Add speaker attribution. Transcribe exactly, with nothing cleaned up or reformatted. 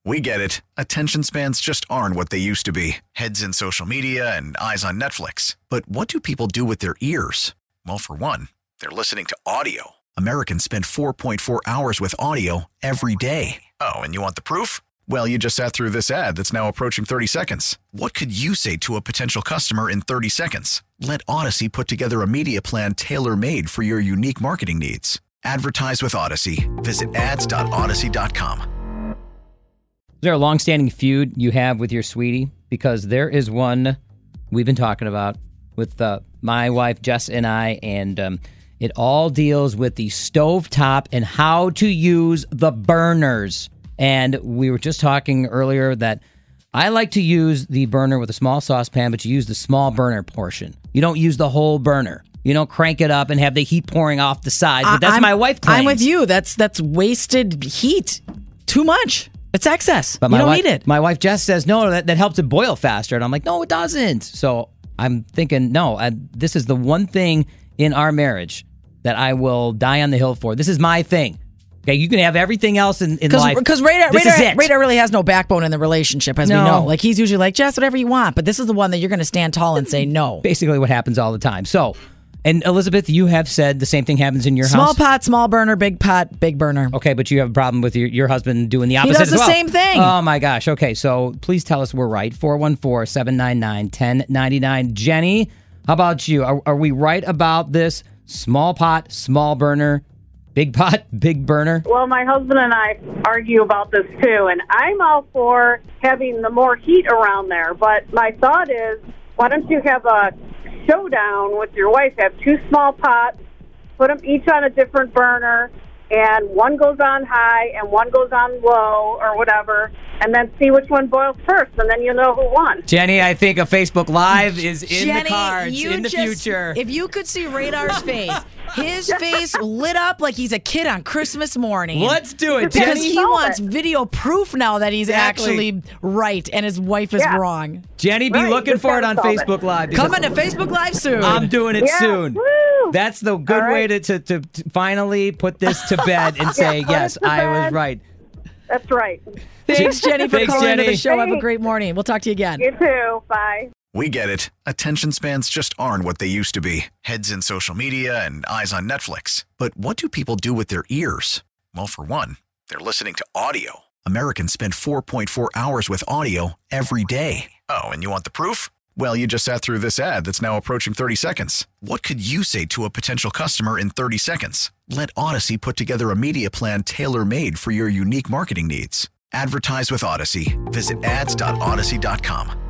Speaker 1: We get it. Attention spans just aren't what they used to be. Heads in social media and eyes on Netflix. But what do people do with their ears? Well, for one, they're listening to audio. Americans spend four point four hours with audio every day. Oh, and you want the proof? Well, you just sat through this ad that's now approaching thirty seconds. What could you say to a potential customer in thirty seconds? Let Odyssey put together a media plan tailor-made for your unique marketing needs. Advertise with Odyssey. Visit ads dot odyssey dot com.
Speaker 2: Is there a long-standing feud you have with your sweetie? Because there is one we've been talking about with uh, my wife, Jess, and I, and um, it all deals with the stovetop and how to use the burners. And we were just talking earlier that I like to use the burner with a small saucepan, but you use the small burner portion. You don't use the whole burner. You don't crank it up and have the heat pouring off the sides. But that's
Speaker 3: I'm,
Speaker 2: my wife claims.
Speaker 3: I'm with you. That's that's wasted heat. Too much. It's excess.
Speaker 2: But
Speaker 3: you
Speaker 2: my
Speaker 3: don't
Speaker 2: wife,
Speaker 3: need it.
Speaker 2: My wife Jess says, no, that, that helps it boil faster. And I'm like, no, it doesn't. So I'm thinking, no, I, this is the one thing in our marriage that I will die on the hill for. This is my thing. Okay, you can have everything else in, in life.
Speaker 3: Because Radar,
Speaker 2: this
Speaker 3: Radar,
Speaker 2: is it.
Speaker 3: Radar really has no backbone in the relationship, as
Speaker 2: No.
Speaker 3: we know. Like, he's usually like, Jess, whatever you want. But this is the one that you're going to stand tall and say no.
Speaker 2: Basically what happens all the time. So, and Elizabeth, you have said the same thing happens in your
Speaker 3: Small
Speaker 2: house.
Speaker 3: Small pot, small burner, big pot, big burner.
Speaker 2: Okay, but you have a problem with your, your husband doing the opposite
Speaker 3: He does
Speaker 2: as
Speaker 3: the
Speaker 2: well.
Speaker 3: same thing.
Speaker 2: Oh my gosh. Okay, so please tell us we're right. four one four, seven nine nine, one zero nine nine. Jenny, how about you? Are, are we right about this? Small pot, small burner, big pot, big burner?
Speaker 4: Well, my husband and I argue about this too, and I'm all for having the more heat around there. But my thought is, why don't you have a showdown with your wife? Have two small pots, put them each on a different burner, and one goes on high and one goes on low or whatever, and then see which one boils first, and then you know who won.
Speaker 2: Jenny, I think a Facebook Live is in
Speaker 3: Jenny,
Speaker 2: the cards
Speaker 3: you
Speaker 2: in the
Speaker 3: just,
Speaker 2: future.
Speaker 3: If you could see Radar's face, his face lit up like he's a kid on Christmas morning.
Speaker 2: Let's do it,
Speaker 3: Because
Speaker 2: Jenny.
Speaker 3: he wants video proof now that he's
Speaker 2: Exactly.
Speaker 3: actually right and his wife is
Speaker 4: Yeah.
Speaker 3: wrong.
Speaker 2: Jenny, be
Speaker 4: Right,
Speaker 2: looking
Speaker 4: just
Speaker 2: for it
Speaker 4: gotta
Speaker 2: on
Speaker 4: solve it.
Speaker 2: Facebook Live. because
Speaker 3: Coming to Facebook Live soon.
Speaker 2: I'm doing it
Speaker 4: Yeah,
Speaker 2: soon.
Speaker 4: woo.
Speaker 2: That's the good
Speaker 4: All
Speaker 2: way
Speaker 4: right.
Speaker 2: to, to, to finally put this to bed and say,
Speaker 4: put
Speaker 2: yes,
Speaker 4: it to
Speaker 2: I was
Speaker 4: bed.
Speaker 2: right.
Speaker 4: That's right.
Speaker 3: Thanks, Jenny, for
Speaker 2: Thanks,
Speaker 3: calling into
Speaker 2: Jenny.
Speaker 3: the show. Have a
Speaker 4: Thanks.
Speaker 3: great morning. We'll talk to you again.
Speaker 4: You too. Bye.
Speaker 1: We get it. Attention spans just aren't what they used to be. Heads in social media and eyes on Netflix. But what do people do with their ears? Well, for one, they're listening to audio. Americans spend four point four hours with audio every day. Oh, and you want the proof? Well, you just sat through this ad that's now approaching thirty seconds. What could you say to a potential customer in thirty seconds? Let Odyssey put together a media plan tailor-made for your unique marketing needs. Advertise with Odyssey. Visit ads dot odyssey dot com.